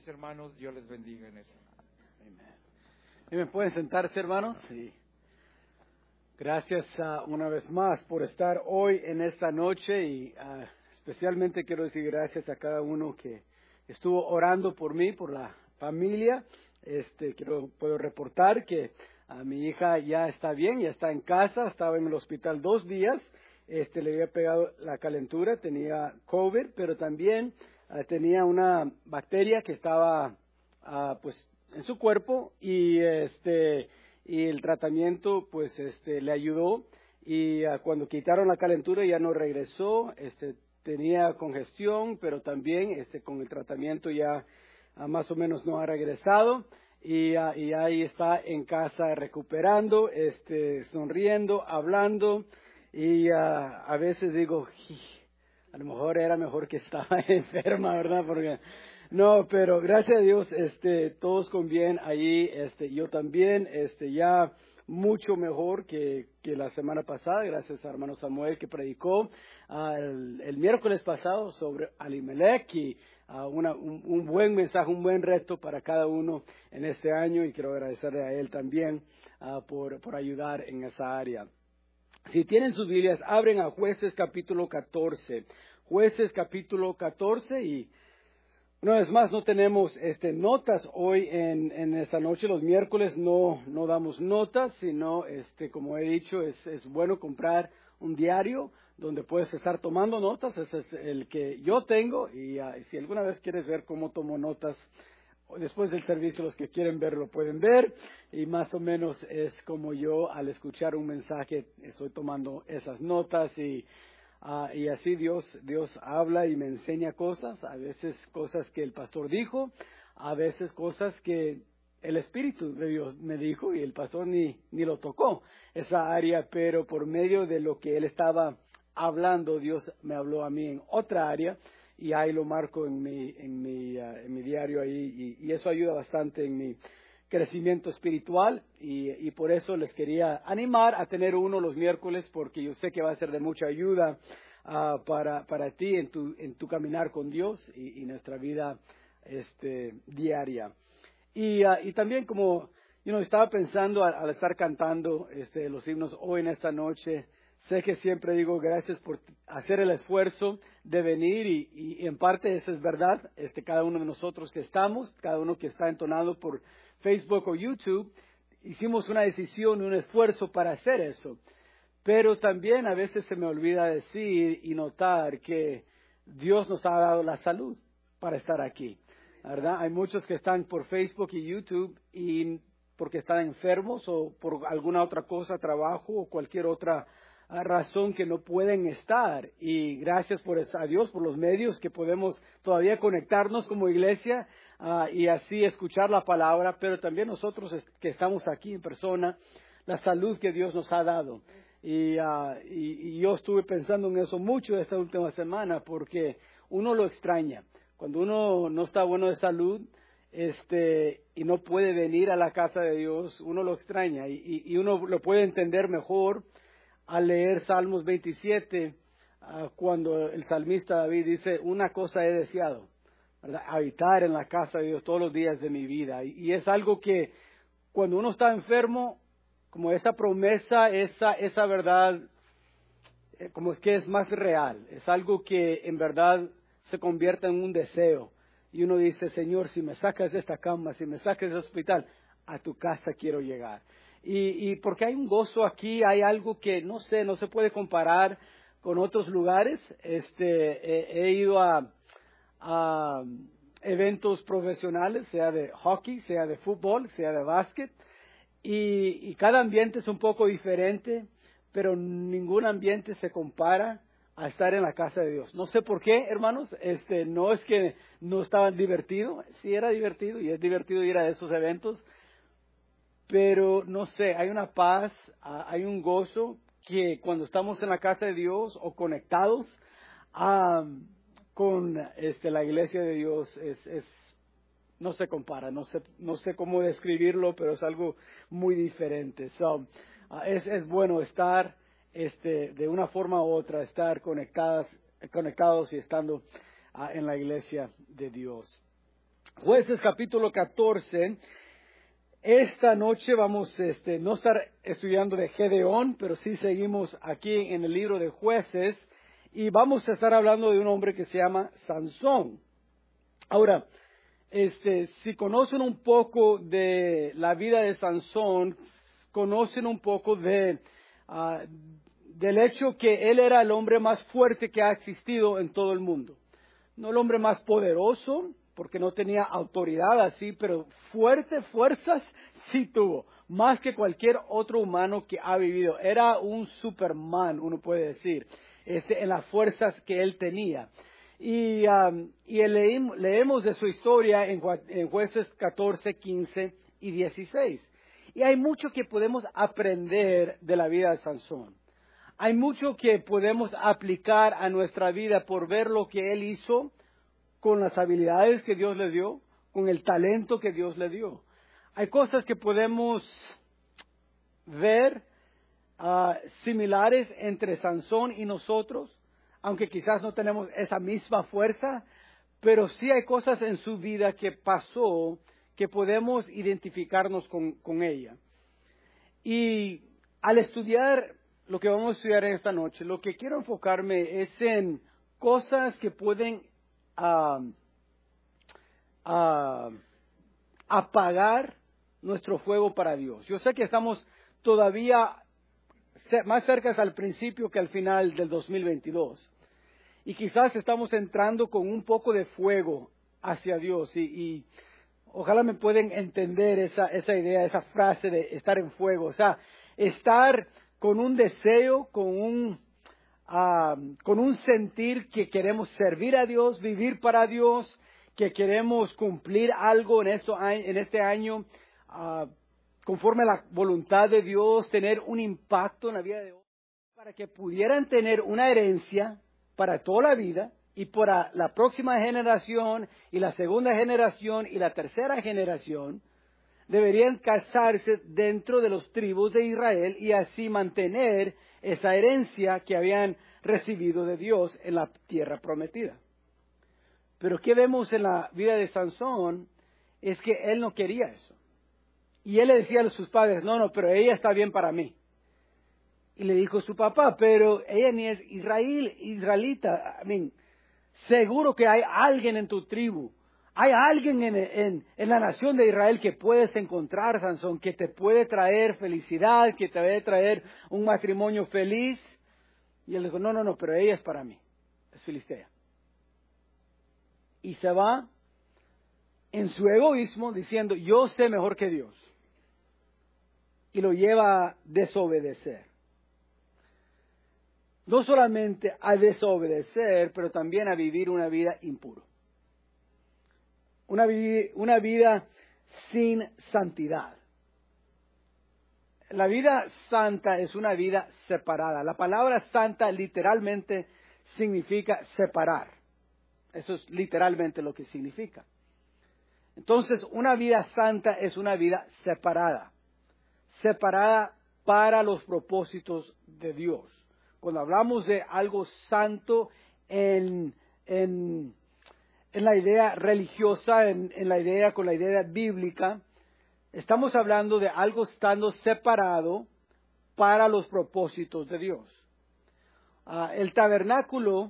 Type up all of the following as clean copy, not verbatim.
mis hermanos, Dios les bendiga en eso. Amén. ¿Y me pueden sentarse, hermanos? Sí. Gracias una vez más por estar hoy en esta noche y especialmente quiero decir gracias a cada uno que estuvo orando por mí, por la familia. Puedo reportar que mi hija ya está bien, ya está en casa, estaba en el hospital 2 días. Le había pegado la calentura, tenía COVID, pero también tenía una bacteria que estaba pues en su cuerpo y el tratamiento pues le ayudó y cuando quitaron la calentura ya no regresó. Tenía congestión, pero también con el tratamiento ya más o menos no ha regresado y ahí está en casa recuperando, sonriendo, hablando y a veces digo, a lo mejor era mejor que estaba enferma, ¿verdad? Porque no, pero gracias a Dios, todos con bien ahí, yo también, ya mucho mejor que la semana pasada, gracias a hermano Samuel que predicó el miércoles pasado sobre Alimelech y un buen mensaje, un buen reto para cada uno en este año y quiero agradecerle a él también por ayudar en esa área. Si tienen sus Biblias, abren a Jueces capítulo 14. Jueces capítulo 14 y una vez más no tenemos notas hoy en esta noche. Los miércoles no damos notas, sino como he dicho, es bueno comprar un diario donde puedes estar tomando notas. Ese es el que yo tengo y si alguna vez quieres ver cómo tomo notas, después del servicio los que quieren ver lo pueden ver y más o menos es como yo al escuchar un mensaje estoy tomando esas notas y así Dios habla y me enseña cosas, a veces cosas que el pastor dijo, a veces cosas que el Espíritu de Dios me dijo y el pastor ni lo tocó esa área, pero por medio de lo que él estaba hablando Dios me habló a mí en otra área y ahí lo marco en mi diario ahí y eso ayuda bastante en mi crecimiento espiritual y por eso les quería animar a tener uno los miércoles porque yo sé que va a ser de mucha ayuda para ti en tu caminar con Dios y nuestra vida diaria y también como estaba pensando al estar cantando los himnos hoy en esta noche. Sé que siempre digo gracias por hacer el esfuerzo de venir y en parte eso es verdad. Cada uno de nosotros que estamos, cada uno que está entonado por Facebook o YouTube, hicimos una decisión y un esfuerzo para hacer eso. Pero también a veces se me olvida decir y notar que Dios nos ha dado la salud para estar aquí, ¿verdad? Hay muchos que están por Facebook y YouTube y porque están enfermos o por alguna otra cosa, trabajo o cualquier otra razón que no pueden estar y gracias a Dios por los medios que podemos todavía conectarnos como iglesia y así escuchar la palabra, pero también nosotros que estamos aquí en persona, la salud que Dios nos ha dado y yo estuve pensando en eso mucho esta última semana porque uno lo extraña cuando uno no está bueno de salud y no puede venir a la casa de Dios, uno lo extraña y uno lo puede entender mejor al leer Salmos 27, cuando el salmista David dice, una cosa he deseado, ¿verdad? Habitar en la casa de Dios todos los días de mi vida. Y es algo que cuando uno está enfermo, como esa promesa, esa verdad, como es que es más real. Es algo que en verdad se convierte en un deseo. Y uno dice, Señor, si me sacas de esta cama, si me sacas del hospital, a tu casa quiero llegar. Y porque hay un gozo aquí, hay algo que no se puede comparar con otros lugares. He ido a eventos profesionales, sea de hockey, sea de fútbol, sea de básquet, y cada ambiente es un poco diferente, pero ningún ambiente se compara a estar en la casa de Dios. No sé por qué, hermanos, no es que no estaban divertido, sí era divertido y es divertido ir a esos eventos, pero no sé, hay una paz, hay un gozo que cuando estamos en la casa de Dios o conectados con la iglesia de Dios no se compara, no sé cómo describirlo, pero es algo muy diferente. Es bueno estar de una forma u otra, estar conectados y estando en la iglesia de Dios. Jueces capítulo 14. Esta noche vamos no estar estudiando de Gedeón, pero sí seguimos aquí en el libro de Jueces y vamos a estar hablando de un hombre que se llama Sansón. Ahora, si conocen un poco de la vida de Sansón, conocen un poco del hecho que él era el hombre más fuerte que ha existido en todo el mundo. No el hombre más poderoso, porque no tenía autoridad así, pero fuerzas sí tuvo, más que cualquier otro humano que ha vivido. Era un Superman, uno puede decir, en las fuerzas que él tenía. Y leemos de su historia en Jueces 14, 15 y 16. Y hay mucho que podemos aprender de la vida de Sansón. Hay mucho que podemos aplicar a nuestra vida por ver lo que él hizo con las habilidades que Dios le dio, con el talento que Dios le dio. Hay cosas que podemos ver similares entre Sansón y nosotros, aunque quizás no tenemos esa misma fuerza, pero sí hay cosas en su vida que pasó que podemos identificarnos con ella. Y al estudiar lo que vamos a estudiar esta noche, lo que quiero enfocarme es en cosas que pueden apagar nuestro fuego para Dios. Yo sé que estamos todavía más cerca al principio que al final del 2022. Y quizás estamos entrando con un poco de fuego hacia Dios. Y ojalá me pueden entender esa idea, esa frase de estar en fuego. O sea, estar con un deseo, con un sentir que queremos servir a Dios, vivir para Dios, que queremos cumplir algo en este año conforme a la voluntad de Dios, tener un impacto en la vida de otros, para que pudieran tener una herencia para toda la vida y para la próxima generación y la segunda generación y la tercera generación. Deberían casarse dentro de los tribus de Israel y así mantener esa herencia que habían recibido de Dios en la tierra prometida. Pero ¿qué vemos en la vida de Sansón? Es que él no quería eso. Y él le decía a sus padres, no, pero ella está bien para mí. Y le dijo su papá, pero ella ni es israelita. Seguro que hay alguien en tu tribu. Hay alguien en la nación de Israel que puedes encontrar, Sansón, que te puede traer felicidad, que te puede traer un matrimonio feliz. Y él dijo, no, pero ella es para mí, es filistea. Y se va en su egoísmo diciendo, yo sé mejor que Dios. Y lo lleva a desobedecer. No solamente a desobedecer, pero también a vivir una vida impura. Una vida sin santidad. La vida santa es una vida separada. La palabra santa literalmente significa separar. Eso es literalmente lo que significa. Entonces, una vida santa es una vida separada. Separada para los propósitos de Dios. Cuando hablamos de algo santo en la idea religiosa, con la idea bíblica, estamos hablando de algo estando separado para los propósitos de Dios. El tabernáculo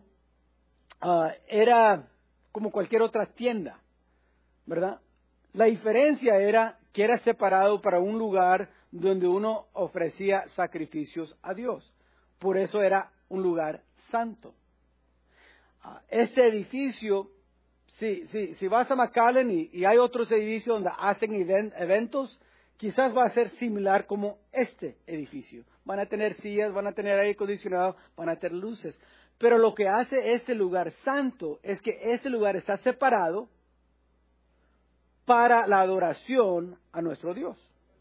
era como cualquier otra tienda, ¿verdad? La diferencia era que era separado para un lugar donde uno ofrecía sacrificios a Dios. Por eso era un lugar santo. Este edificio, si vas a McAllen y hay otros edificios donde hacen eventos, quizás va a ser similar como este edificio. Van a tener sillas, van a tener aire acondicionado, van a tener luces. Pero lo que hace este lugar santo es que este lugar está separado para la adoración a nuestro Dios.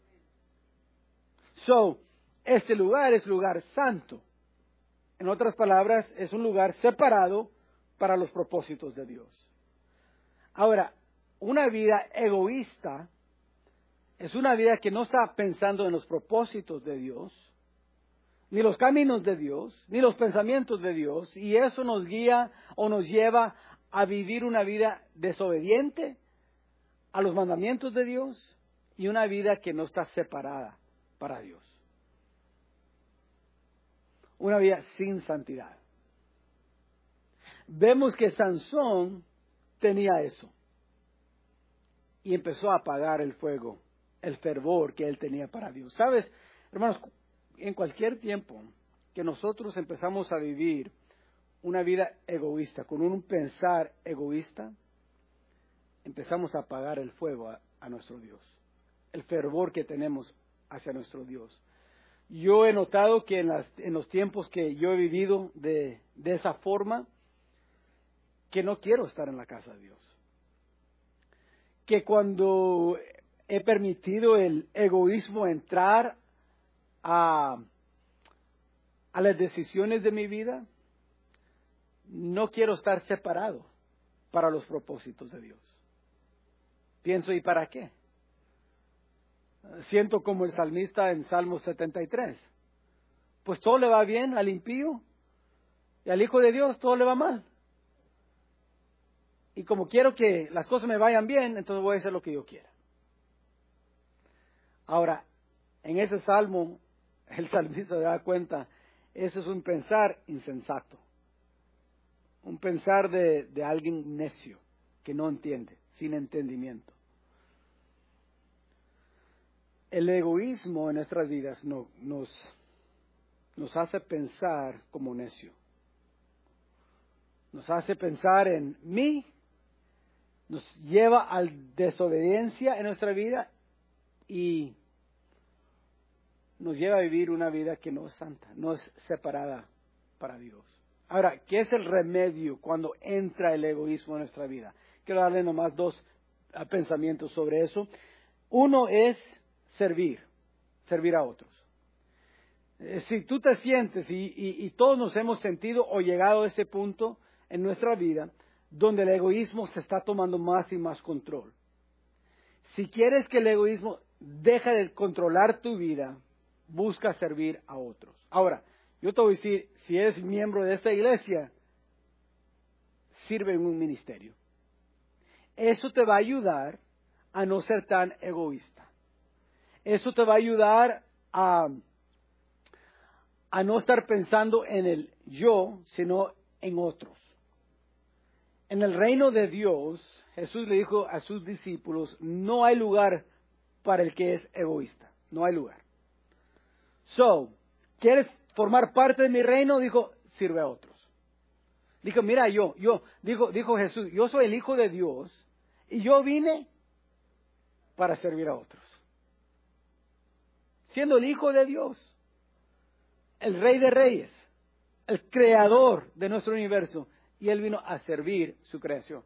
Este lugar es lugar santo. En otras palabras, es un lugar separado para los propósitos de Dios. Ahora, una vida egoísta es una vida que no está pensando en los propósitos de Dios, ni los caminos de Dios, ni los pensamientos de Dios, y eso nos guía o nos lleva a vivir una vida desobediente, a los mandamientos de Dios y una vida que no está separada para Dios. Una vida sin santidad. Vemos que Sansón tenía eso y empezó a apagar el fuego, el fervor que él tenía para Dios. ¿Sabes, hermanos? En cualquier tiempo que nosotros empezamos a vivir una vida egoísta, con un pensar egoísta, empezamos a apagar el fuego a nuestro Dios, el fervor que tenemos hacia nuestro Dios. Yo he notado que en los tiempos que yo he vivido de esa forma, que no quiero estar en la casa de Dios. Que cuando he permitido el egoísmo entrar a las decisiones de mi vida, no quiero estar separado para los propósitos de Dios. Pienso, ¿y para qué? Siento como el salmista en Salmo 73. Pues todo le va bien al impío y al Hijo de Dios todo le va mal. Y como quiero que las cosas me vayan bien, entonces voy a hacer lo que yo quiera. Ahora, en ese salmo, el salmista se da cuenta, eso es un pensar insensato. Un pensar de alguien necio, que no entiende, sin entendimiento. El egoísmo en nuestras vidas nos hace pensar como necio. Nos hace pensar en mí, nos lleva a desobediencia en nuestra vida y nos lleva a vivir una vida que no es santa, no es separada para Dios. Ahora, ¿qué es el remedio cuando entra el egoísmo en nuestra vida? Quiero darle nomás dos pensamientos sobre eso. Uno es servir a otros. Si tú te sientes, y todos nos hemos sentido o llegado a ese punto en nuestra vida, donde el egoísmo se está tomando más y más control. Si quieres que el egoísmo deje de controlar tu vida, busca servir a otros. Ahora, yo te voy a decir, si eres miembro de esta iglesia, sirve en un ministerio. Eso te va a ayudar a no ser tan egoísta. Eso te va a ayudar a no estar pensando en el yo, sino en otros. En el reino de Dios, Jesús le dijo a sus discípulos, no hay lugar para el que es egoísta. No hay lugar. ¿Quieres formar parte de mi reino? Dijo, sirve a otros. Dijo, mira, dijo Jesús, yo soy el Hijo de Dios y yo vine para servir a otros. Siendo el Hijo de Dios, el Rey de Reyes, el Creador de nuestro universo, y Él vino a servir su creación.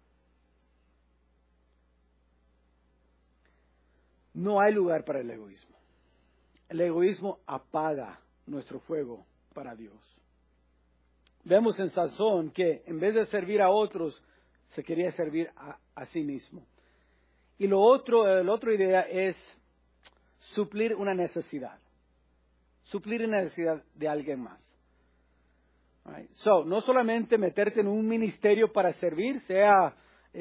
No hay lugar para el egoísmo. El egoísmo apaga nuestro fuego para Dios. Vemos en Sansón que en vez de servir a otros, se quería servir a sí mismo. Y la otra idea es suplir una necesidad. Suplir una necesidad de alguien más. Right? No solamente meterte en un ministerio para servir, sea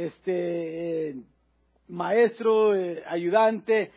maestro, ayudante,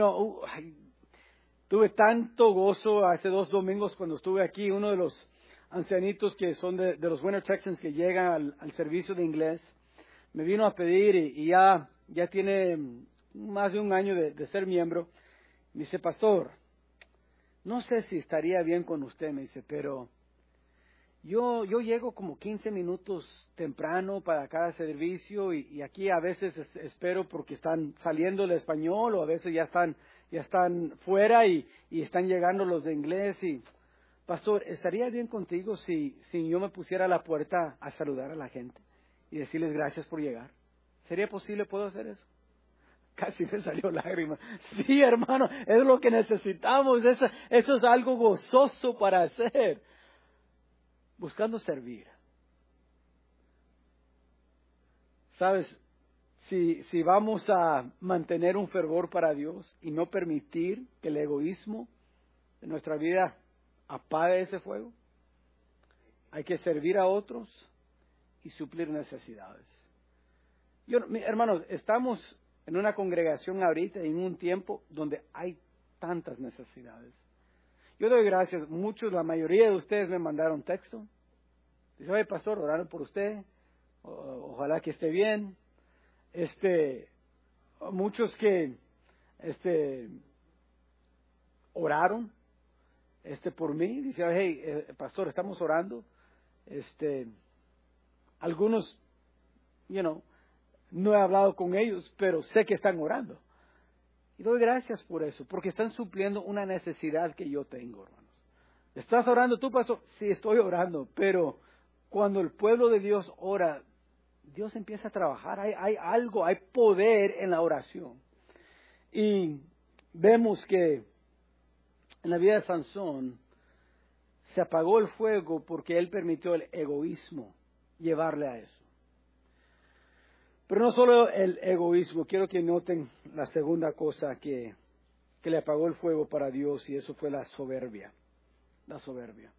tuve tanto gozo hace 2 domingos cuando estuve aquí, uno de los ancianitos que son de los Winter Texans que llegan al servicio de inglés, me vino a pedir y ya tiene más de 1 año de ser miembro. Me dice, pastor, no sé si estaría bien con usted, me dice, pero yo llego como 15 minutos temprano para cada servicio y aquí a veces espero porque están saliendo el español o a veces ya están fuera y están llegando los de inglés y pastor, ¿estaría bien contigo si yo me pusiera a la puerta a saludar a la gente y decirles gracias por llegar? ¿Sería posible? ¿Puedo hacer eso? Casi me salió lágrima. Sí, hermano, es lo que necesitamos. Eso es algo gozoso para hacer. Buscando servir. ¿Sabes? Si vamos a mantener un fervor para Dios y no permitir que el egoísmo de nuestra vida apague ese fuego, hay que servir a otros y suplir necesidades. Hermanos, estamos en una congregación ahorita, en un tiempo donde hay tantas necesidades. Yo doy gracias, la mayoría de ustedes me mandaron texto. Dice, oye, pastor, oraron por usted, ojalá que esté bien. Muchos que, oraron, por mí, dice, hey, pastor, estamos orando. Algunos, no he hablado con ellos, pero sé que están orando. Y doy gracias por eso, porque están supliendo una necesidad que yo tengo, hermanos. ¿Estás orando tú, pastor? Sí, estoy orando, pero cuando el pueblo de Dios ora, Dios empieza a trabajar. Hay algo, hay poder en la oración. Y vemos que en la vida de Sansón se apagó el fuego porque él permitió el egoísmo llevarle a eso. Pero no solo el egoísmo, quiero que noten la segunda cosa que le apagó el fuego para Dios, y eso fue la soberbia. La soberbia.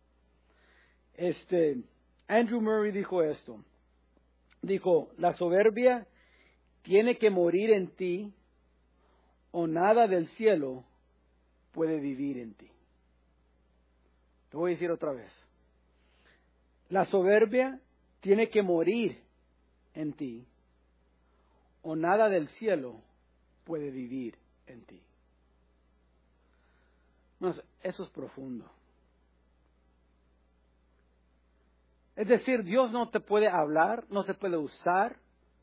Andrew Murray dijo esto. Dijo, la soberbia tiene que morir en ti o nada del cielo puede vivir en ti. Te voy a decir otra vez. La soberbia tiene que morir en ti o nada del cielo puede vivir en ti. No, eso es profundo. Es decir, Dios no te puede hablar, no te puede usar,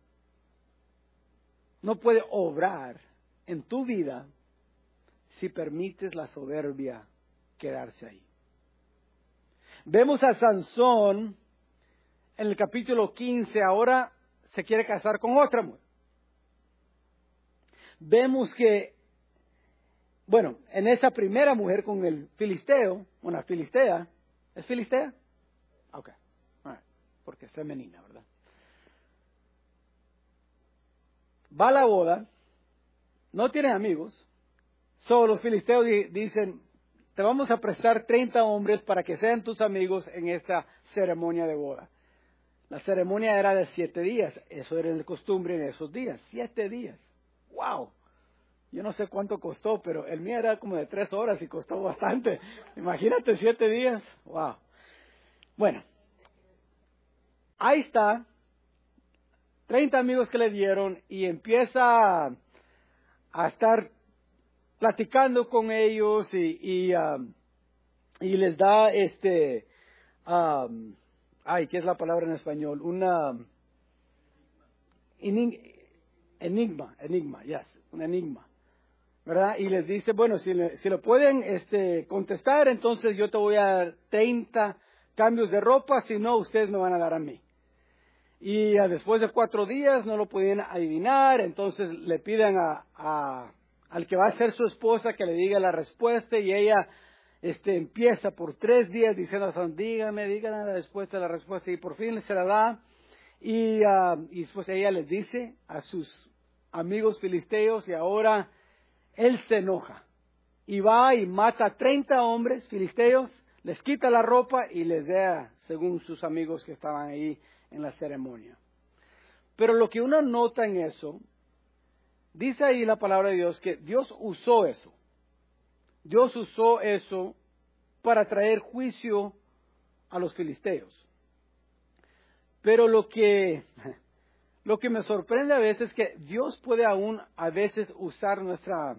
no puede obrar en tu vida si permites la soberbia quedarse ahí. Vemos a Sansón en el capítulo 15, ahora se quiere casar con otra mujer. Vemos que, en esa primera mujer con el filisteo, una filistea, ¿es filistea? Ok, porque es femenina, ¿verdad? Va a la boda, no tiene amigos, solo los filisteos dicen, te vamos a prestar 30 hombres para que sean tus amigos en esta ceremonia de boda. La ceremonia era de 7 días, eso era la costumbre en esos días, 7 días. ¡Wow! Yo no sé cuánto costó, pero el mío era como de 3 horas y costó bastante. Imagínate 7 días. ¡Wow! Bueno, ahí está, 30 amigos que le dieron y empieza a estar platicando con ellos y les da ¿qué es la palabra en español? Enigma, un enigma, ¿verdad? Y les dice, bueno, si lo pueden contestar, entonces yo te voy a dar 30 cambios de ropa, si no, ustedes me van a dar a mí. Y después de 4 días no lo podían adivinar, entonces le piden al que va a ser su esposa que le diga la respuesta, y ella empieza por 3 días diciendo a San, dígame la respuesta, y por fin se la da, y después ella les dice a sus amigos filisteos, y ahora él se enoja, y va y mata a 30 hombres filisteos, les quita la ropa y les da, según sus amigos que estaban ahí en la ceremonia. Pero lo que uno nota en eso, dice ahí la palabra de Dios que Dios usó eso. Dios usó eso para traer juicio a los filisteos. Pero lo que me sorprende a veces es que Dios puede aún a veces usar nuestra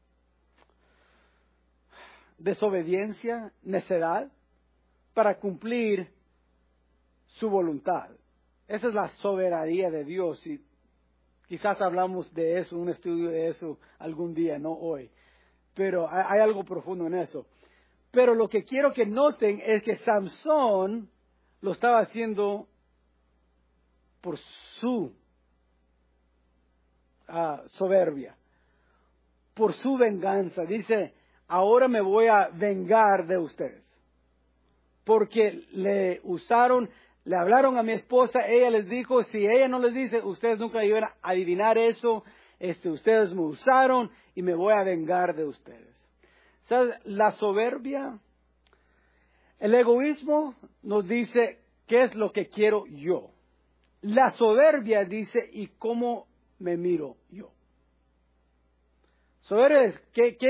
desobediencia, necedad, para cumplir su voluntad. Esa es la soberanía de Dios, y quizás hablamos de eso, un estudio de eso algún día, no hoy. Pero hay algo profundo en eso. Pero lo que quiero que noten es que Sansón lo estaba haciendo por su soberbia, por su venganza. Dice, ahora me voy a vengar de ustedes. Porque le usaron, le hablaron a mi esposa, ella les dijo, si ella no les dice, ustedes nunca iban a adivinar eso, ustedes me usaron y me voy a vengar de ustedes. ¿Sabes? La soberbia, el egoísmo nos dice, ¿qué es lo que quiero yo? La soberbia dice, ¿y cómo me miro yo? Soberbia es,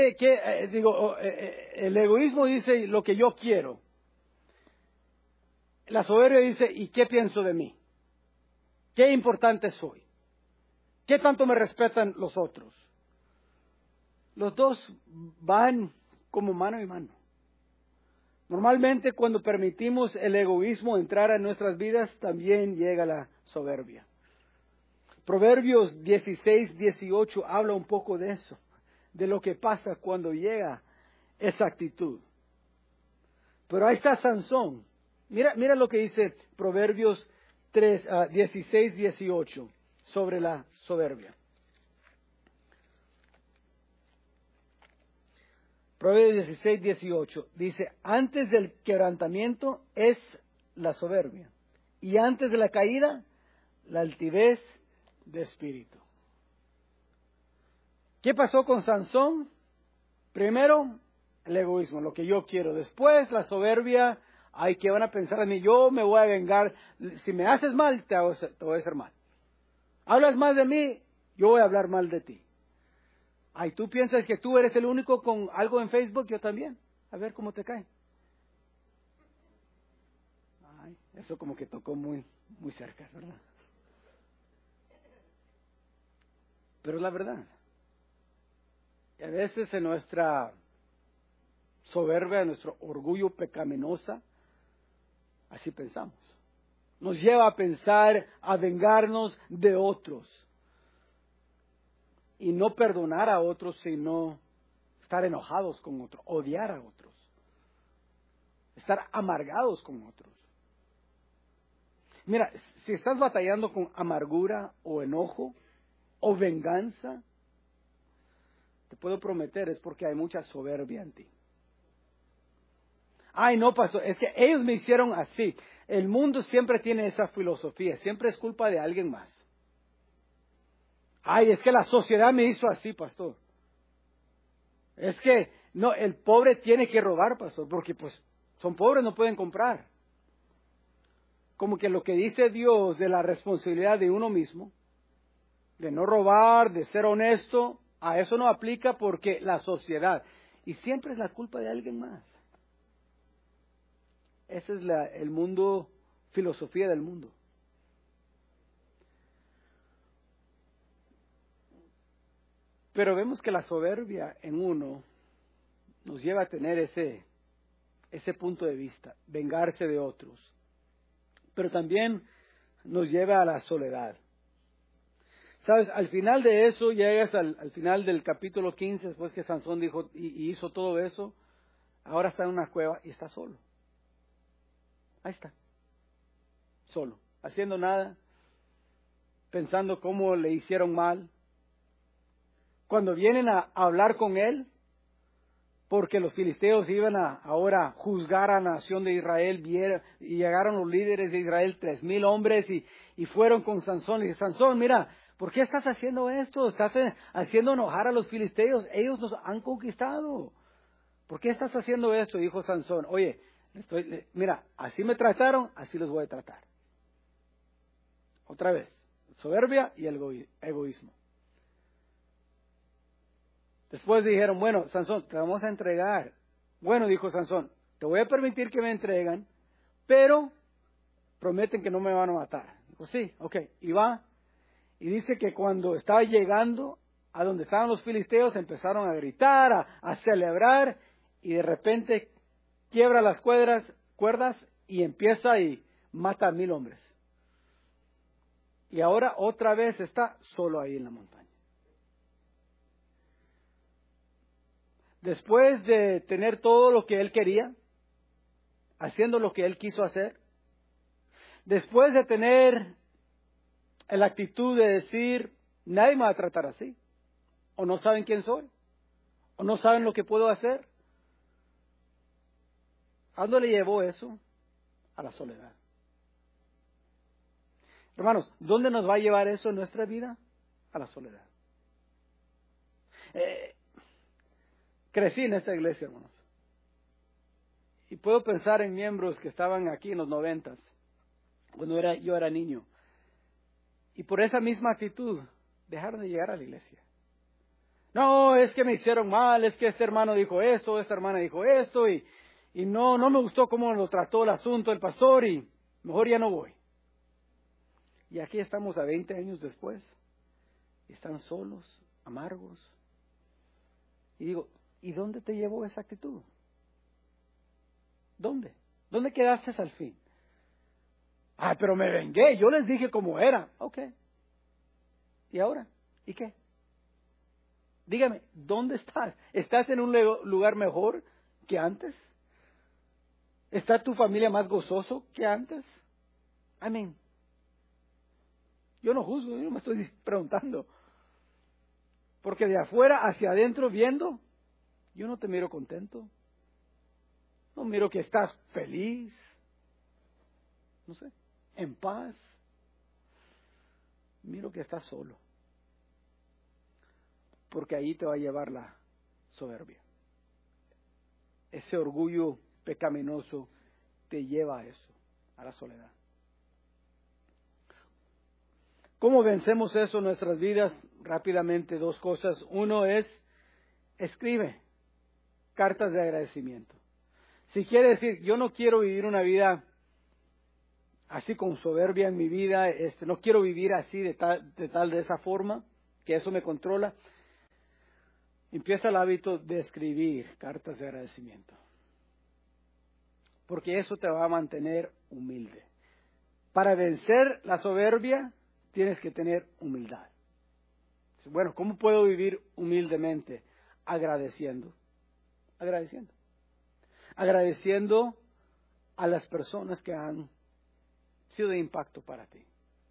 el egoísmo dice lo que yo quiero. La soberbia dice, ¿y qué pienso de mí? ¿Qué importante soy? ¿Qué tanto me respetan los otros? Los dos van como mano y mano. Normalmente cuando permitimos el egoísmo entrar a nuestras vidas, también llega la soberbia. Proverbios 16-18 habla un poco de eso, de lo que pasa cuando llega esa actitud. Pero ahí está Sansón. Mira lo que dice Proverbios 16-18 sobre la soberbia. Proverbios 16-18 dice, antes del quebrantamiento es la soberbia, y antes de la caída, la altivez de espíritu. ¿Qué pasó con Sansón? Primero, el egoísmo, lo que yo quiero. Después, la soberbia, ay, ¿qué van a pensar de mí? Yo me voy a vengar. Si me haces mal, te voy a hacer mal. Hablas mal de mí, yo voy a hablar mal de ti. Ay, ¿tú piensas que tú eres el único con algo en Facebook? Yo también. A ver cómo te cae. Ay, eso como que tocó muy, muy cerca, ¿verdad? Pero es la verdad. Y a veces en nuestra soberbia, en nuestro orgullo pecaminosa, así pensamos. Nos lleva a pensar, a vengarnos de otros. Y no perdonar a otros, sino estar enojados con otros, odiar a otros, estar amargados con otros. Mira, si estás batallando con amargura o enojo o venganza, te puedo prometer es porque hay mucha soberbia en ti. Ay, no pasó, es que ellos me hicieron así. El mundo siempre tiene esa filosofía, siempre es culpa de alguien más. Ay, es que la sociedad me hizo así, pastor. Es que, no, el pobre tiene que robar, pastor, porque pues son pobres, no pueden comprar. Como que lo que dice Dios de la responsabilidad de uno mismo, de no robar, de ser honesto, a eso no aplica porque la sociedad, y siempre es la culpa de alguien más. Esa es el mundo, filosofía del mundo. Pero vemos que la soberbia en uno nos lleva a tener ese punto de vista, vengarse de otros. Pero también nos lleva a la soledad. ¿Sabes? Al final de eso, llegas al final del capítulo 15, después que Sansón dijo y hizo todo eso, ahora está en una cueva y está solo. Ahí está. Solo, haciendo nada, pensando cómo le hicieron mal. Cuando vienen a hablar con él, porque los filisteos iban a ahora juzgar a la nación de Israel, y llegaron los líderes de Israel, 3,000 hombres, y fueron con Sansón. Y dice, Sansón, mira, ¿por qué estás haciendo esto? Estás haciendo enojar a los filisteos, ellos nos han conquistado. ¿Por qué estás haciendo esto? Dijo Sansón, oye, mira, así me trataron, así los voy a tratar. Otra vez, soberbia y el egoísmo. Después dijeron, bueno, Sansón, te vamos a entregar. Bueno, dijo Sansón, te voy a permitir que me entregan, pero prometen que no me van a matar. Dijo, sí, ok, y va. Y dice que cuando estaba llegando a donde estaban los filisteos, empezaron a gritar, a celebrar, y de repente quiebra las cuerdas y empieza y mata a 1,000 hombres. Y ahora otra vez está solo ahí en la montaña. Después de tener todo lo que él quería, haciendo lo que él quiso hacer, después de tener la actitud de decir, nadie me va a tratar así, o no saben quién soy, o no saben lo que puedo hacer, ¿a dónde le llevó eso? A la soledad. Hermanos, ¿dónde nos va a llevar eso en nuestra vida? A la soledad. Crecí en esta iglesia, hermanos. Y puedo pensar en miembros que estaban aquí en los 90, cuando yo era niño. Y por esa misma actitud, dejaron de llegar a la iglesia. No, es que me hicieron mal, es que este hermano dijo esto, esta hermana dijo esto, y no me gustó cómo lo trató el asunto el pastor, y mejor ya no voy. Y aquí estamos a 20 años después, y están solos, amargos. Y digo, ¿y dónde te llevó esa actitud? ¿Dónde? ¿Dónde quedaste al fin? Ah, pero me vengué, yo les dije cómo era. Ok. ¿Y ahora? ¿Y qué? Dígame, ¿dónde estás? ¿Estás en un lugar mejor que antes? ¿Está tu familia más gozoso que antes? Amén. Yo no juzgo, yo no me estoy preguntando. Porque de afuera hacia adentro viendo, yo no te miro contento. No miro que estás feliz. No sé, en paz. Miro que estás solo. Porque ahí te va a llevar la soberbia. Ese orgullo pecaminoso te lleva a eso, a la soledad. ¿Cómo vencemos eso en nuestras vidas? Rápidamente, dos cosas. Uno es, escribe cartas de agradecimiento. Si quiere decir, yo no quiero vivir una vida así con soberbia en mi vida, no quiero vivir así de esa forma, que eso me controla, empieza el hábito de escribir cartas de agradecimiento. Porque eso te va a mantener humilde. Para vencer la soberbia, tienes que tener humildad. Bueno, ¿cómo puedo vivir humildemente? Agradeciendo. Agradeciendo a las personas que han sido de impacto para ti.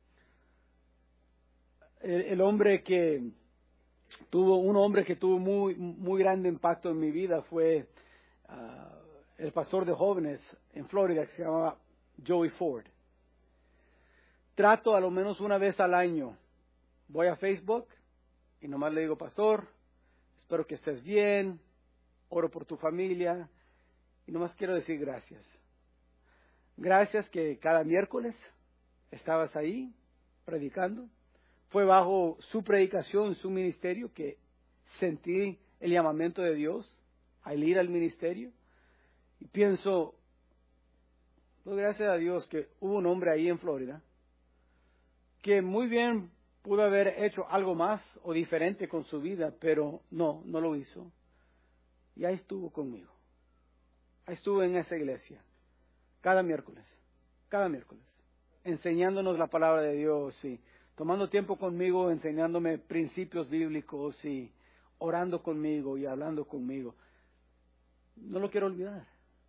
Un hombre que tuvo muy grande impacto en mi vida fue el pastor de jóvenes en Florida que se llamaba Joey Ford. Trato a lo menos una vez al año, voy a Facebook y nomás le digo, pastor, espero que estés bien, oro por tu familia y nomás quiero decir gracias. Gracias que cada miércoles estabas ahí predicando. Fue bajo su predicación, su ministerio, que sentí el llamamiento de Dios al ir al ministerio. Y pienso, doy gracias a Dios que hubo un hombre ahí en Florida que muy bien pudo haber hecho algo más o diferente con su vida, pero no lo hizo. Y ahí estuvo conmigo. Ahí estuvo en esa iglesia, cada miércoles, enseñándonos la palabra de Dios y tomando tiempo conmigo, enseñándome principios bíblicos y orando conmigo y hablando conmigo. No lo quiero olvidar.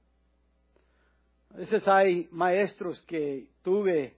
A veces hay maestros que tuve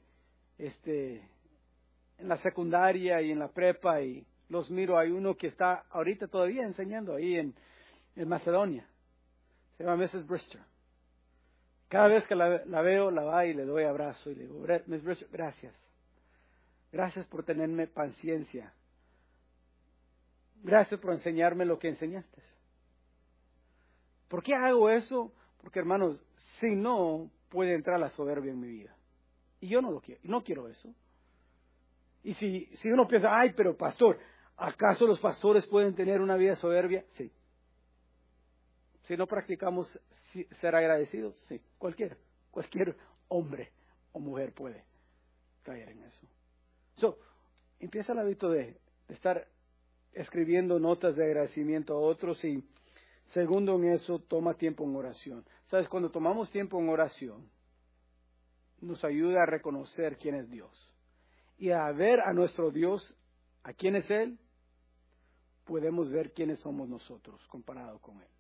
en la secundaria y en la prepa y los miro. Hay uno que está ahorita todavía enseñando ahí en Macedonia. Se llama Mrs. Brister. Cada vez que la veo, la va y le doy abrazo y le digo, Mrs. Brister, gracias. Gracias por tenerme paciencia. Gracias por enseñarme lo que enseñaste. ¿Por qué hago eso? Porque, hermanos, si no, puede entrar la soberbia en mi vida. Y yo no lo quiero, no quiero eso. Y si uno piensa, ay, pero pastor, ¿acaso los pastores pueden tener una vida soberbia? Sí. Si no practicamos ser agradecidos, sí. Cualquier hombre o mujer puede caer en eso. Empieza el hábito de estar escribiendo notas de agradecimiento a otros y segundo en eso, toma tiempo en oración. ¿Sabes? Cuando tomamos tiempo en oración, nos ayuda a reconocer quién es Dios. Y a ver a nuestro Dios, a quién es Él, podemos ver quiénes somos nosotros comparado con Él.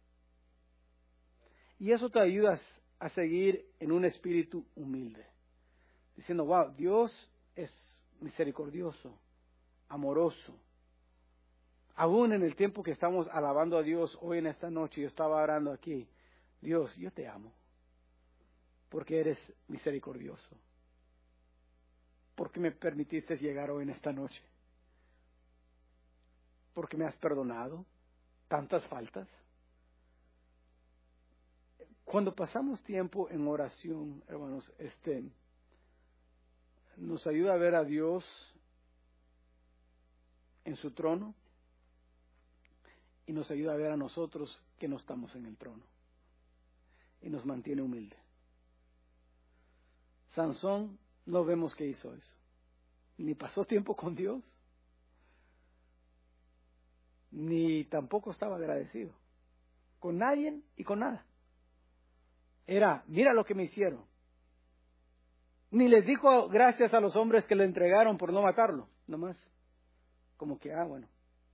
Y eso te ayuda a seguir en un espíritu humilde. Diciendo, wow, Dios es misericordioso, amoroso. Aún en el tiempo que estamos alabando a Dios, hoy en esta noche, yo estaba orando aquí, Dios, yo te amo, porque eres misericordioso. ¿Por qué me permitiste llegar hoy en esta noche? ¿Porque me has perdonado tantas faltas? Cuando pasamos tiempo en oración, hermanos, nos ayuda a ver a Dios en su trono. y nos ayuda a ver a nosotros que no estamos en el trono. Y nos mantiene humilde. Sansón, no vemos que hizo eso. Ni pasó tiempo con Dios, ni tampoco estaba agradecido. Con nadie y con nada. Era, mira lo que me hicieron. Ni les dijo gracias a los hombres que le entregaron por no matarlo. Nomás, como que, bueno.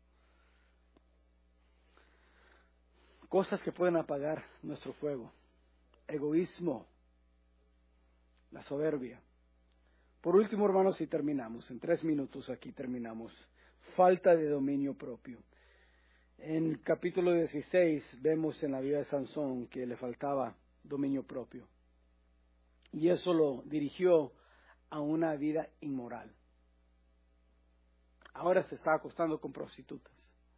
Cosas que pueden apagar nuestro fuego. Egoísmo. La soberbia. Por último, hermanos, y terminamos. En 3 minutos aquí terminamos. Falta de dominio propio. En el capítulo 16 vemos en la vida de Sansón que le faltaba dominio propio. Y eso lo dirigió a una vida inmoral. Ahora se está acostando con prostitutas.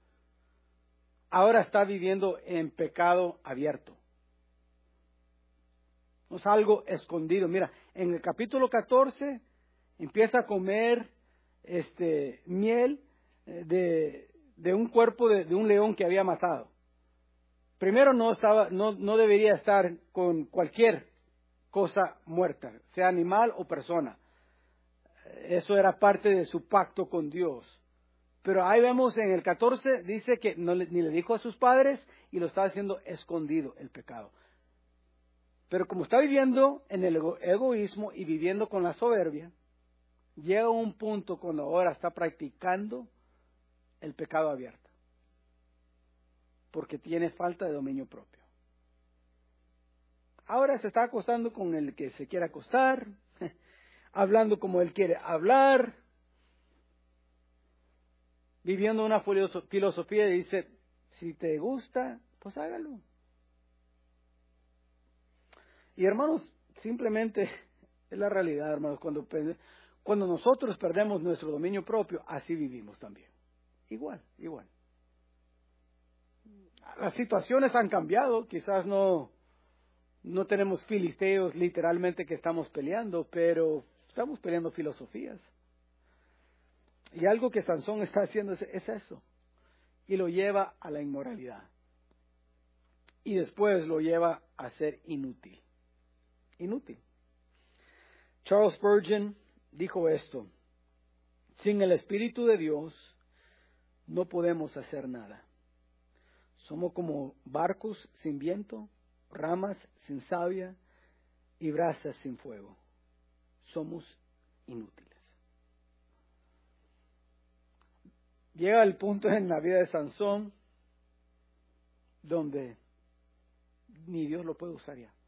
Ahora está viviendo en pecado abierto. No es algo escondido. Mira, en el capítulo 14 empieza a comer miel de un cuerpo de un león que había matado. Primero no debería estar con cualquier cosa muerta, sea animal o persona. Eso era parte de su pacto con Dios. Pero ahí vemos en el 14, dice que ni le dijo a sus padres y lo está haciendo escondido el pecado. Pero como está viviendo en el egoísmo y viviendo con la soberbia, llega un punto cuando ahora está practicando el pecado abierto. Porque tiene falta de dominio propio. Ahora se está acostando con el que se quiere acostar, hablando como él quiere hablar, viviendo una filosofía y dice, si te gusta, pues hágalo. Y hermanos, simplemente es la realidad, hermanos, cuando nosotros perdemos nuestro dominio propio, así vivimos también. Igual. Las situaciones han cambiado, quizás no tenemos filisteos literalmente que estamos peleando, pero estamos peleando filosofías. Y algo que Sansón está haciendo es eso. Y lo lleva a la inmoralidad. Y después lo lleva a ser inútil. Inútil. Charles Spurgeon dijo esto: sin el Espíritu de Dios no podemos hacer nada. Somos como barcos sin viento, ramas sin savia y brasas sin fuego. Somos inútiles. Llega el punto en la vida de Sansón donde ni Dios lo puede usar ya.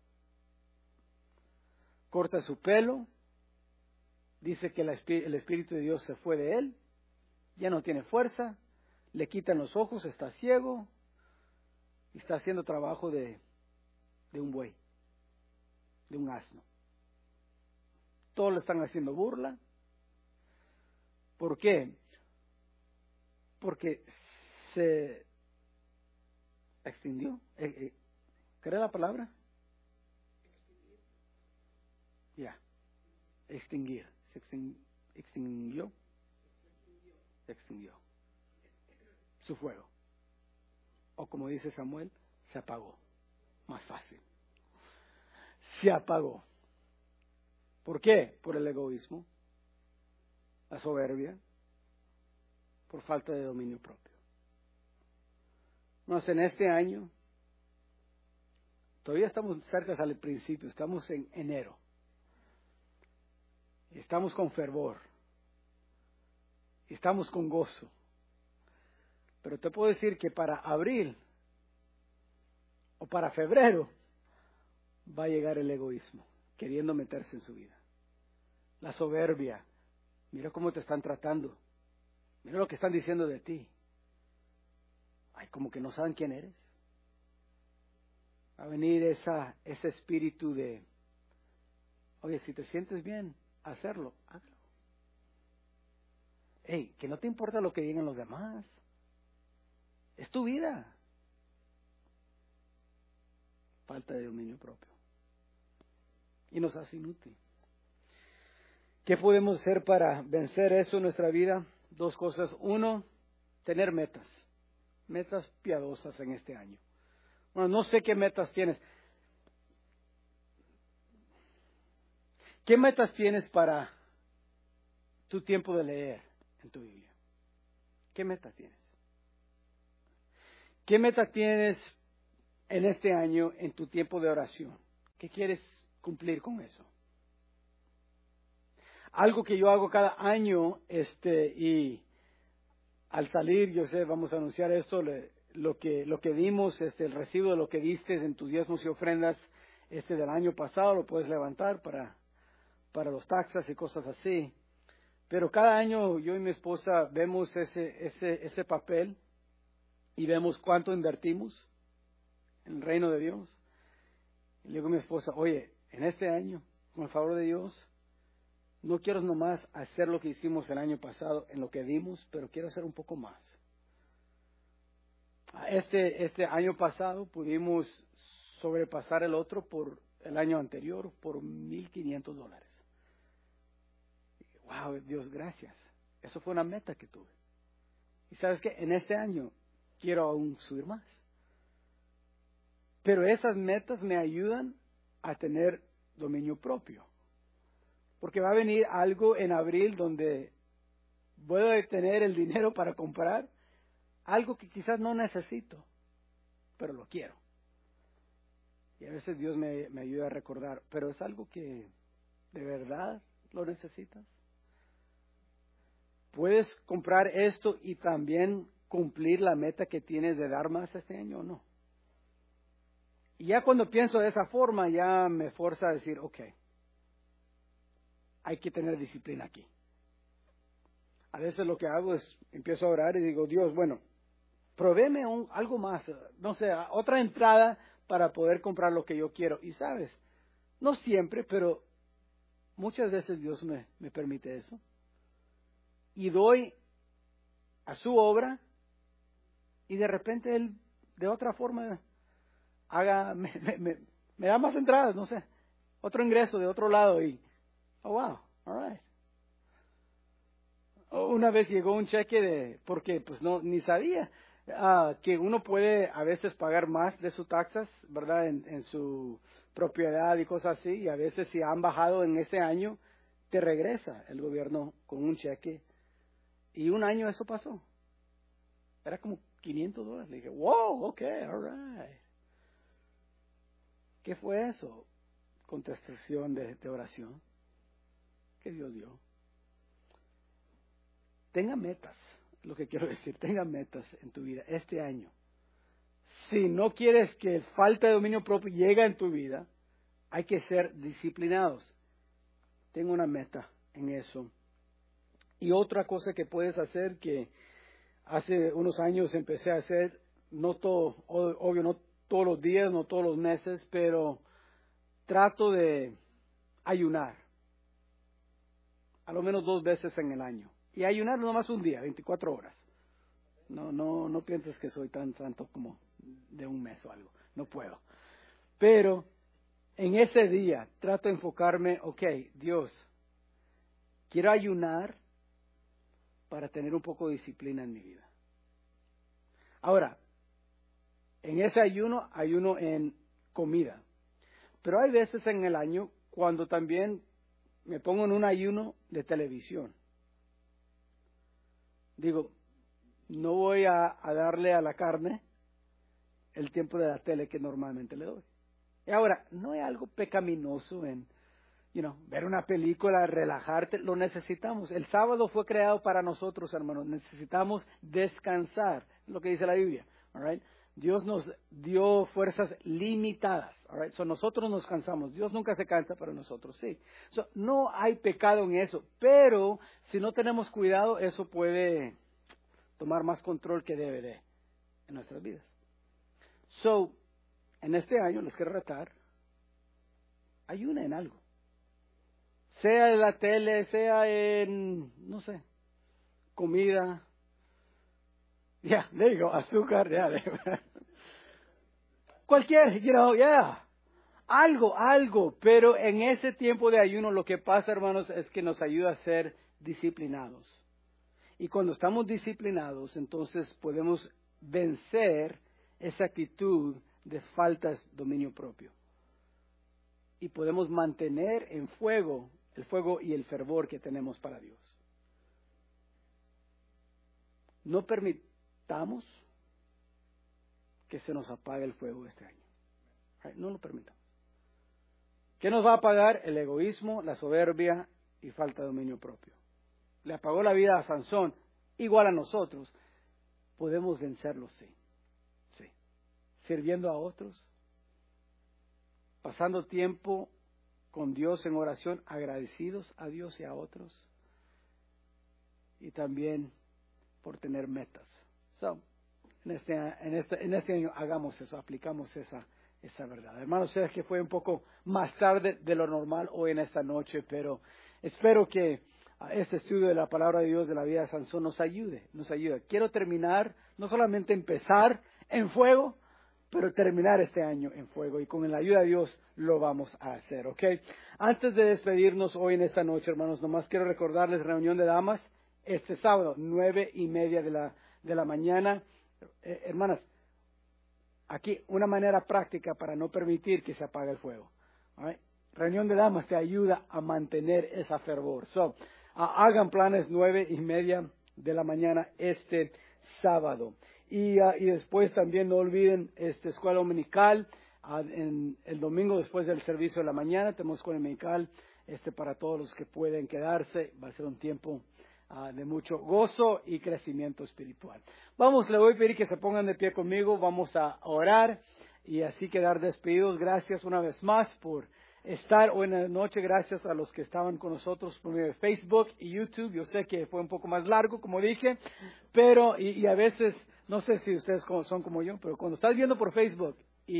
Corta su pelo, dice que el Espíritu de Dios se fue de él, ya no tiene fuerza, le quitan los ojos, está ciego y está haciendo trabajo de un buey, de un asno. Todos le están haciendo burla. ¿Por qué? Porque se extinguió. ¿Cree la palabra? Ya. Extinguir. Se extinguió. Extinguió. Su fuego. O como dice Samuel, se apagó. Más fácil. Se apagó. ¿Por qué? Por el egoísmo, la soberbia, por falta de dominio propio. En este año, todavía estamos cerca al principio, estamos en enero. Estamos con fervor. Estamos con gozo. Pero te puedo decir que para abril o para febrero va a llegar el egoísmo, queriendo meterse en su vida. La soberbia. Mira cómo te están tratando. Mira lo que están diciendo de ti. Ay, como que no saben quién eres. Va a venir ese espíritu de, oye, si te sientes bien, hacerlo, hazlo. Hey, que no te importa lo que digan los demás. Es tu vida. Falta de dominio propio. Y nos hace inútil. ¿Qué podemos hacer para vencer eso en nuestra vida? 2 cosas. 1, tener metas. metas piadosas en este año. Bueno, no sé qué metas tienes. ¿Qué metas tienes para tu tiempo de leer en tu Biblia? ¿Qué metas tienes? ¿Qué metas tienes en este año en tu tiempo de oración? ¿Qué quieres cumplir con eso? Algo que yo hago cada año, y al salir, yo sé, vamos a anunciar esto, lo que dimos, el recibo de lo que diste en tus diezmos y ofrendas, del año pasado, lo puedes levantar para los taxas y cosas así. Pero cada año yo y mi esposa vemos ese papel y vemos cuánto invertimos en el reino de Dios. Y le digo a mi esposa, oye, en este año, con el favor de Dios, no quiero nomás hacer lo que hicimos el año pasado en lo que dimos, pero quiero hacer un poco más. Este año pasado pudimos sobrepasar el otro por el año anterior por $1,500. Wow, Dios, gracias. Eso fue una meta que tuve. Y sabes que en este año quiero aún subir más. Pero esas metas me ayudan a tener dominio propio. Porque va a venir algo en abril donde voy a tener el dinero para comprar algo que quizás no necesito, pero lo quiero. Y a veces Dios me ayuda a recordar, pero es algo que de verdad lo necesitas. ¿Puedes comprar esto y también cumplir la meta que tienes de dar más este año o no? Y ya cuando pienso de esa forma, ya me fuerza a decir, ok, hay que tener disciplina aquí. A veces lo que hago es, empiezo a orar y digo, Dios, bueno, provéeme algo más, no sé, otra entrada para poder comprar lo que yo quiero. Y sabes, no siempre, pero muchas veces Dios me permite eso. Y doy a su obra y de repente Él, de otra forma, me da más entradas, no sé, otro ingreso de otro lado y, oh wow, all right. Una vez llegó un cheque porque pues ni sabía que uno puede a veces pagar más de sus taxas, ¿verdad? En su propiedad y cosas así, y a veces si han bajado en ese año, te regresa el gobierno con un cheque. Y un año eso pasó. Era como $500. Le dije, wow, ok, all right. ¿Qué fue eso? Contestación de oración que Dios dio. Tenga metas, lo que quiero decir, tenga metas en tu vida este año. Si no quieres que falta de dominio propio llegue en tu vida, hay que ser disciplinados. Tengo una meta en eso. Y otra cosa que puedes hacer, que hace unos años empecé a hacer, no todo, obvio, no todos los días, no todos los meses, pero trato de ayunar. A lo menos 2 veces en el año. Y ayunar nomás un día, 24 horas. No pienses que soy tan santo como de un mes o algo. No puedo. Pero en ese día trato de enfocarme, ok, Dios, quiero ayunar para tener un poco de disciplina en mi vida. Ahora, en ese ayuno en comida. Pero hay veces en el año cuando también me pongo en un ayuno de televisión. Digo, no voy a darle a la carne el tiempo de la tele que normalmente le doy. Y ahora, no hay algo pecaminoso en, ver una película, relajarte, lo necesitamos. El sábado fue creado para nosotros, hermanos, necesitamos descansar, es lo que dice la Biblia, all right? Dios nos dio fuerzas limitadas, all right? So, nosotros nos cansamos, Dios nunca se cansa, pero nosotros sí. So, no hay pecado en eso, pero si no tenemos cuidado, eso puede tomar más control que debe de en nuestras vidas. So, en este año les quiero retar, ayuna en algo. Sea en la tele, sea en, no sé, comida. Ya, there you go, azúcar, ya. Cualquier, algo. Pero en ese tiempo de ayuno lo que pasa, hermanos, es que nos ayuda a ser disciplinados. Y cuando estamos disciplinados, entonces podemos vencer esa actitud de faltas de dominio propio. Y podemos mantener en fuego el fuego y el fervor que tenemos para Dios. No permitamos que se nos apague el fuego este año. No lo permitamos. ¿Qué nos va a apagar? El egoísmo, la soberbia y falta de dominio propio. Le apagó la vida a Sansón, igual a nosotros. Podemos vencerlo, sí. Sí. Sirviendo a otros, pasando tiempo con Dios en oración, agradecidos a Dios y a otros, y también por tener metas. En este año hagamos eso, aplicamos esa verdad. Hermanos, sé que fue un poco más tarde de lo normal hoy en esta noche, pero espero que este estudio de la palabra de Dios de la vida de Sansón nos ayude. Quiero terminar, no solamente empezar en fuego, pero terminar este año en fuego, y con la ayuda de Dios lo vamos a hacer, ¿ok? Antes de despedirnos hoy en esta noche, hermanos, nomás quiero recordarles reunión de damas este sábado, 9:30 de la mañana. Hermanas, aquí una manera práctica para no permitir que se apague el fuego. ¿Right? Reunión de damas te ayuda a mantener esa fervor. Hagan planes 9:30 de la mañana este sábado. Y después también no olviden escuela dominical. En el domingo después del servicio de la mañana tenemos escuela dominical para todos los que pueden quedarse. Va a ser un tiempo de mucho gozo y crecimiento espiritual. Le voy a pedir que se pongan de pie conmigo. Vamos a orar y así quedar despedidos. Gracias una vez más por estar hoy en la noche. Gracias a los que estaban con nosotros por medio de Facebook y YouTube. Yo sé que fue un poco más largo, como dije, pero y a veces, no sé si ustedes son como yo, pero cuando estás viendo por Facebook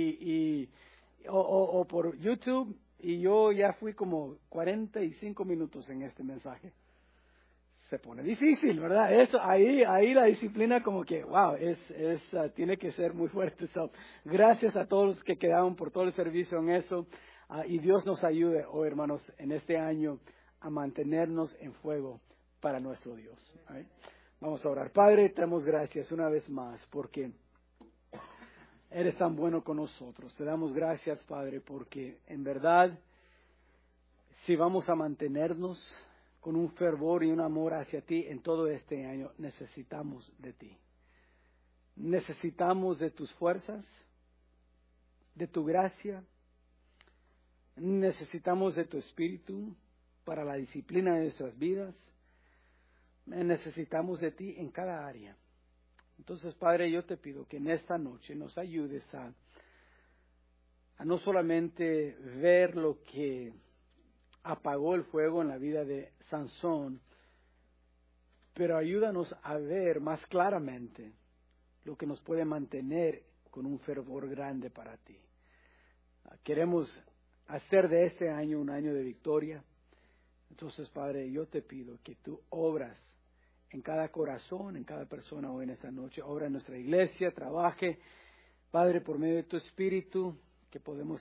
o por YouTube, y yo ya fui como 45 minutos en este mensaje, se pone difícil, ¿verdad? Eso, ahí la disciplina como que, wow, tiene que ser muy fuerte. Gracias a todos los que quedaron por todo el servicio en eso, y Dios nos ayude hoy, hermanos, en este año a mantenernos en fuego para nuestro Dios. ¿Right? Vamos a orar. Padre, te damos gracias una vez más porque eres tan bueno con nosotros. Te damos gracias, Padre, porque en verdad, si vamos a mantenernos con un fervor y un amor hacia ti en todo este año, necesitamos de ti. Necesitamos de tus fuerzas, de tu gracia. Necesitamos de tu espíritu para la disciplina de nuestras vidas. Necesitamos de ti en cada área. Entonces, Padre, yo te pido que en esta noche nos ayudes a no solamente ver lo que apagó el fuego en la vida de Sansón, pero ayúdanos a ver más claramente lo que nos puede mantener con un fervor grande para ti. Queremos hacer de este año un año de victoria. Entonces, Padre, yo te pido que tú obras en cada corazón, en cada persona hoy en esta noche, obra en nuestra iglesia, trabaje, Padre, por medio de tu Espíritu, que podemos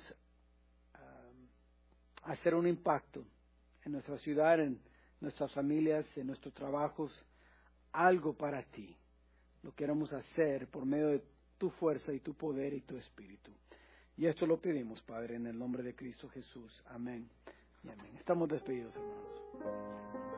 hacer un impacto en nuestra ciudad, en nuestras familias, en nuestros trabajos, algo para ti. Lo queremos hacer por medio de tu fuerza y tu poder y tu Espíritu. Y esto lo pedimos, Padre, en el nombre de Cristo Jesús. Amén y amén. Estamos despedidos, hermanos.